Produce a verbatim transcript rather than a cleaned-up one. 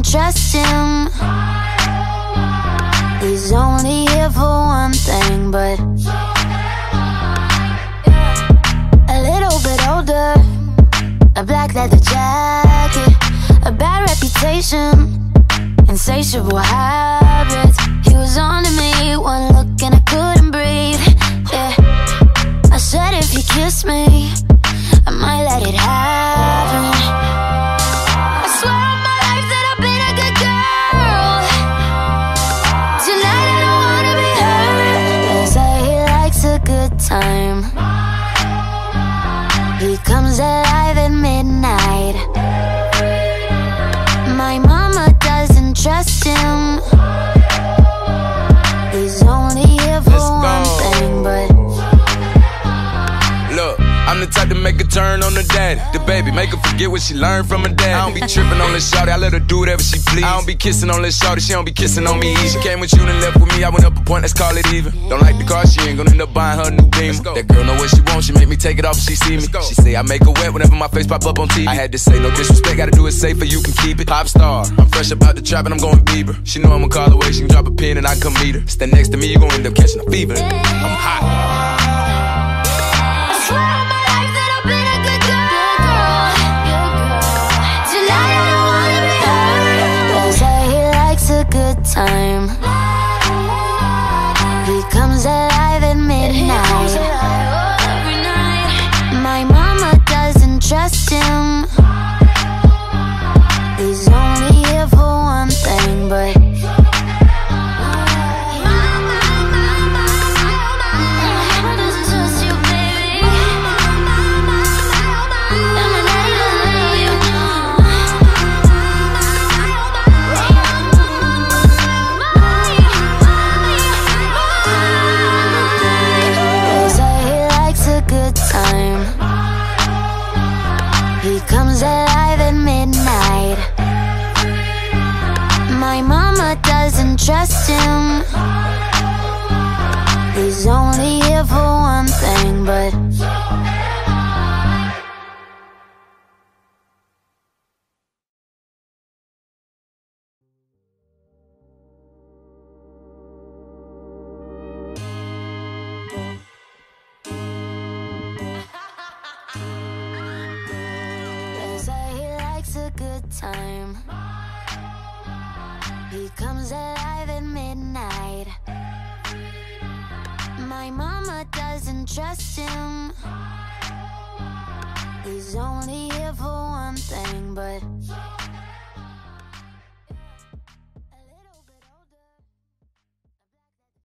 doesn't trust him. He's only here for one thing, but a little bit older, a black leather jacket, a bad reputation, insatiable habits. He was on to me, one look and I couldn't breathe. Yeah, I said if he kissed me, I might let it happen. I swear on my life that I've been a good girl. Tonight I don't wanna be hurt. They say he likes a good time. He comes alive at midnight. My mama doesn't trust him. He's only here for one thing, but look, I'm the type to make a turn on the daddy. The baby, make her forget what she learned from her dad. I don't be tripping on this shawty, I let her do whatever she please. I don't be kissing on this shawty, she don't be kissing on me. She came with you and left with me, I went up a point, let's call it even. Don't like the car, she ain't gonna end up buying her a new Beamer. That girl know what she wants, she make me take it off if she see me. She say I make her wet whenever my face pop up on T V. I had to say no disrespect, gotta do it safer, you can keep it. Pop star, I'm fresh about the trap and I'm going Bieber. She know I'ma call away, she can drop a pin and I can come meet her. Stand next to me, you gon' end up catching a fever. I'm hot. Good time. He comes alive at midnight. My mama doesn't trust him. He's only here for one thing, but comes alive at midnight. My mama doesn't trust him. He's only here for one thing, but a good time. He comes alive at midnight. My mama doesn't trust him. He's only here for one thing, but